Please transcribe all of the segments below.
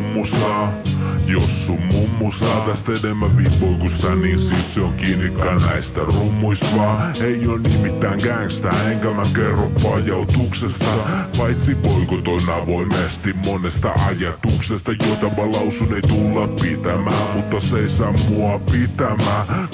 mummu saa. Jos sun mummu saa tästä enemmän vipoi kuin sä, niin sit se on kiinnikään näistä rummuista vaan. Ei oo nimittäin gangsta, enkä mä kerro pajautuksesta. Paitsi boikotoin avoimesti monesta ajatuksesta, jota mä lausun ei tulla pitämään. Mutta se ei saa mua pitämään.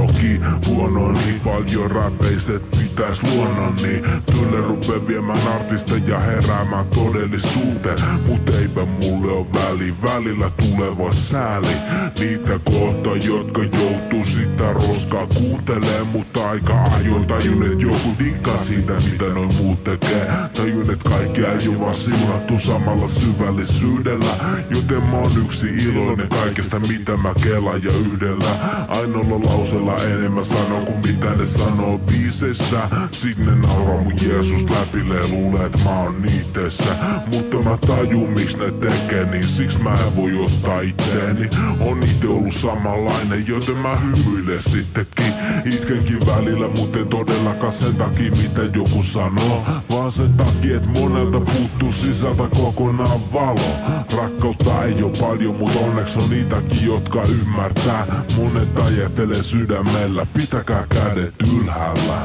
Huono niin paljon räpeiset pitäis luonnoni. Tylle rupee viemään artisteja heräämään todellisuuteen. Mut eipä mulle oo välillä tuleva sääli niitä kohta, jotka joutuu sitä roskaa kuuntelee. Mutta aika ajoin tajun, et joku dikkaa siitä, mitä noin muut tekee. Tajun, et kaikkia ei oo vaan siunattu samalla syvällisyydellä. Joten mä oon yksi iloinen kaikesta, mitä mä kelaan ja yhdellä ainoalla lausella enemmän sanoo kuin mitä ne sanoo biiseissä. Sinne nauraa mun Jeesus läpilee, luulee, et mä oon niitessä. Mutta mä tajun, miksi ne tekee, niin siksi mä en voi ottaa itteeni. On ite ollut samanlainen, joten mä hymyilen sittenkin. Itkenkin välillä, mut en todellakaan sen takia, mitä joku sanoo, vaan sen takia, et monelta puuttuu sisältä kokonaan valo. Rakkautta ei oo paljon, mut onneksi on niitäkin, jotka ymmärtää. Monet ajattelee sydämellä, pitäkää kädet ylhäällä.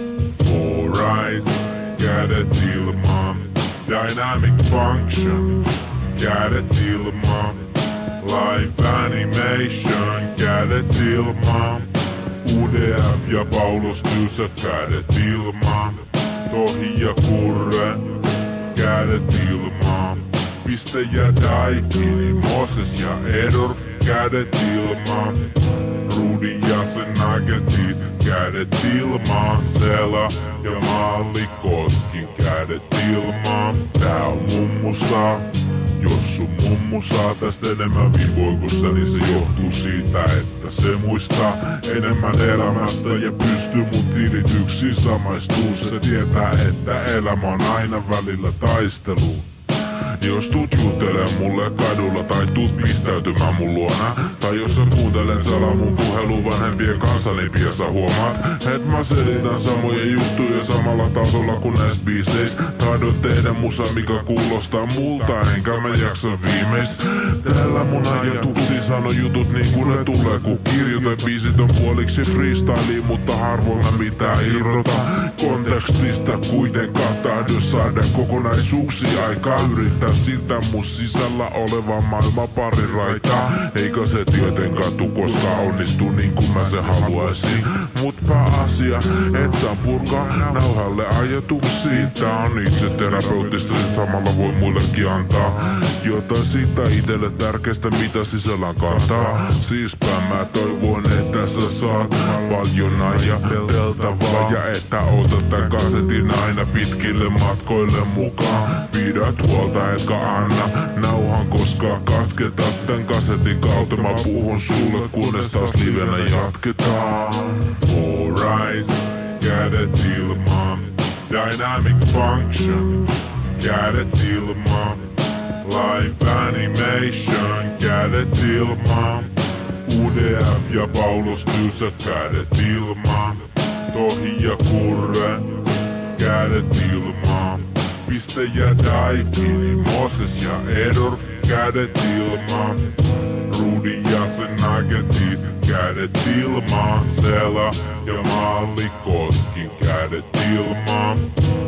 Four eyes, kädet ilmaan. Dynamic function, kädet ilmaan. Live animation, kädet ilmaan. UDF ja Paulus tylsät, kädet ilmaan. Tohi ja Kurre, kädet ilmaan. Piste ja Daikini, Moses ja Edorf, kädet ilmaan. Rudi ja sen Nuggetit, kädet ilmaan. Sela ja Mallikotkin, kädet ilmaan. Tää on mummu saa. Jos sun mummu saa tästä enemmän vipoi kuin sä, niin se johtuu siitä, että se muistaa enemmän elämästä ja pystyy mun tilityksiin samaistuu. Se tietää, että elämä on aina välillä taisteluun. Jos tuut juttelen mulle kadulla tai tuut pistäytymään mun luona, tai jos sä kuuntelen salaa mun puhelun vanhempien kanssa, niin pian sä huomaat, et mä selitän samoja juttuja samalla tasolla kuin näis biiseis. Taidon tehdä musa, mikä kuulostaa multa, enkä mä jaksa viimeis. Täällä mun ajatuksiin sano jutut niin kuin ne tulee, kun kirjoitan biisit on puoliksi freestyle, mutta harvoin mä mitään irrota kontekstista. Kuitenkaan tahdon saada kokonaisuuksia aikaa yrittää siltä mun sisällä oleva maailma pari raitaa. Eikä se tietenkään tuu koskaan onnistu niin kuin mä se haluaisin. Mut pääasia, et saa purkaa nauhalle ajatuksiin. Tää on itse terapeuttista, se samalla voi muillekin antaa jotain siitä itelle tärkeästä, mitä sisällään kantaa. Siispä mä toivon, että sä saat paljon ajateltavaa ja että otat tän kasetin aina pitkille matkoille mukaan. Pidät huolta etkä anna nauhan koskaan katketa. Tän kasetin kautta mä puhun sulle, kunnes taas livenä jatketaan. Four eyes, kädet ilmaan. Dynamic function, kädet ilmaan. Live animation, kädet ilmaan. UDF ja Paulus tylsät, kädet ilmaan. Tohi ja Kurre, kädet ilmaan. Piste ja Daikini, Moses ja Edorf, kädet ilmaan. Rudi ja sen Nuggetit, kädet ilmaan. Sela ja Mallikotkin, kädet ilmaan.